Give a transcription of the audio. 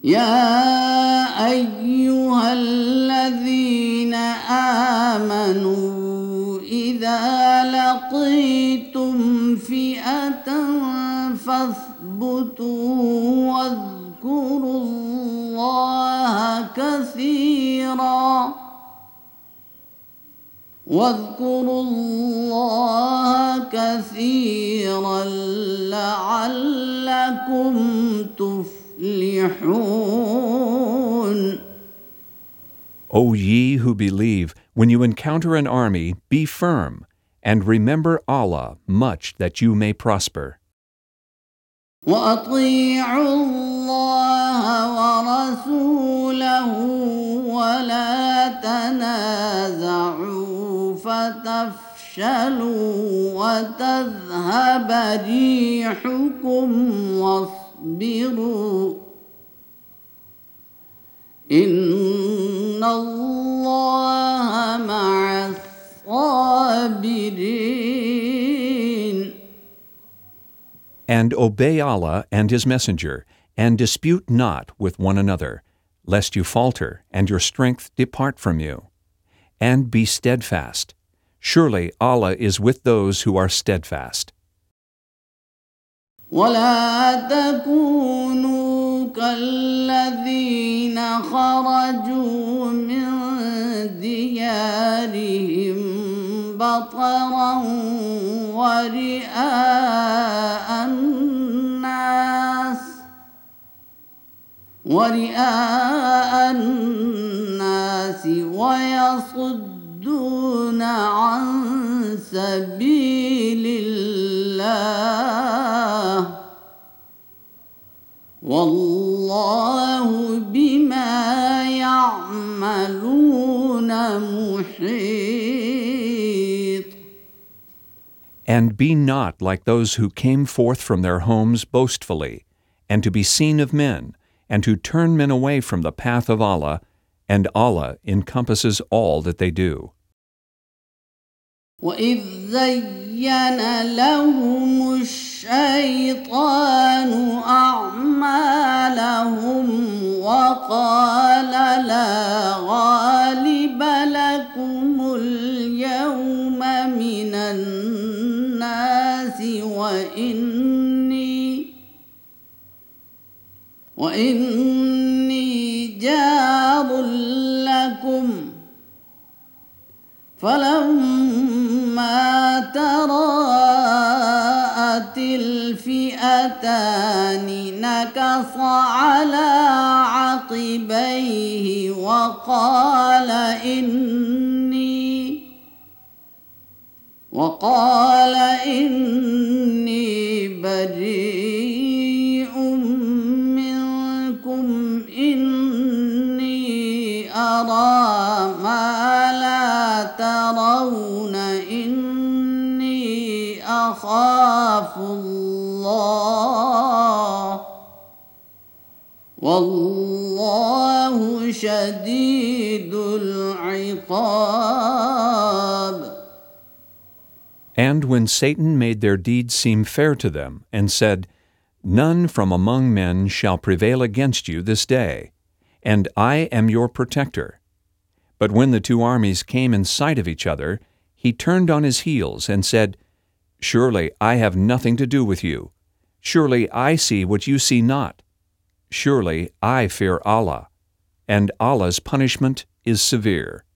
يا أيها الذين آمنوا إذا لقيتم فئة فاثبتوا واذكروا الله كثيرا لعلكم تفلحون. O ye who believe, when you encounter an army, be firm, and remember Allah much that you may prosper. وأطيعوا الله ورسوله ولا تنازعوا فتفشلوا وتذهب ريحكم واصبروا إن الله مع الصابرين. And obey Allah and His Messenger, and dispute not with one another, lest you falter and your strength depart from you. And be steadfast. Surely Allah is with those who are steadfast. ولا تكونوا كالذين خرجوا من ديارهم بطرا ورئاء الناس ويصدون عن سبيل الله والله بما يعملون محيط. And be not like those who came forth from their homes boastfully, and to be seen of men, and to turn men away from the path of Allah, and Allah encompasses all that they do. وَإِذْ زَيَّنَ لَهُمُ الشَّيْطَانُ أَعْمَالَهُمْ وَقَالَ لَا غَالِبَ لَكُمُ الْيَوْمَ مِنَ النَّاسِ وإني جار لكم فلما تراءت الفئتان نكص على عقبيه وقال إني بريء منكم إني أرى ما لا ترون إني أخاف الله والله شديد العقاب. And when Satan made their deeds seem fair to them, and said, None from among men shall prevail against you this day, and I am your protector. But when the two armies came in sight of each other, he turned on his heels and said, Surely I have nothing to do with you. Surely I see what you see not. Surely I fear Allah, and Allah's punishment is severe.